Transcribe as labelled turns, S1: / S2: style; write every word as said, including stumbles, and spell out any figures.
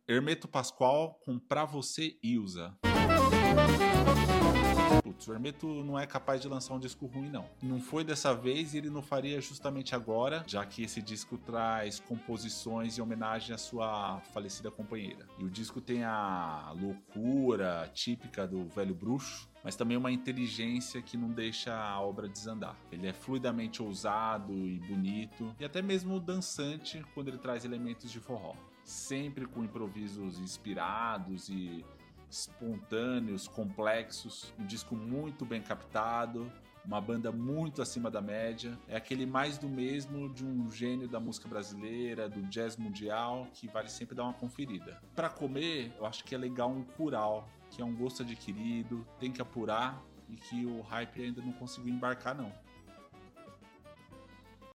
S1: Hermeto Pascoal com Pra Você, Ilza. Putz, o Hermeto não é capaz de lançar um disco ruim, não. Não foi dessa vez e ele não faria justamente agora, já que esse disco traz composições em homenagem à sua falecida companheira. E o disco tem a loucura típica do velho bruxo, mas também uma inteligência que não deixa a obra desandar. Ele é fluidamente ousado e bonito, e até mesmo dançante quando ele traz elementos de forró. Sempre com improvisos inspirados e espontâneos, complexos, um disco muito bem captado, uma banda muito acima da média. É aquele mais do mesmo de um gênio da música brasileira, do jazz mundial, que vale sempre dar uma conferida. Para comer, eu acho que é legal um curau, que é um gosto adquirido, tem que apurar e que o hype ainda não conseguiu embarcar não.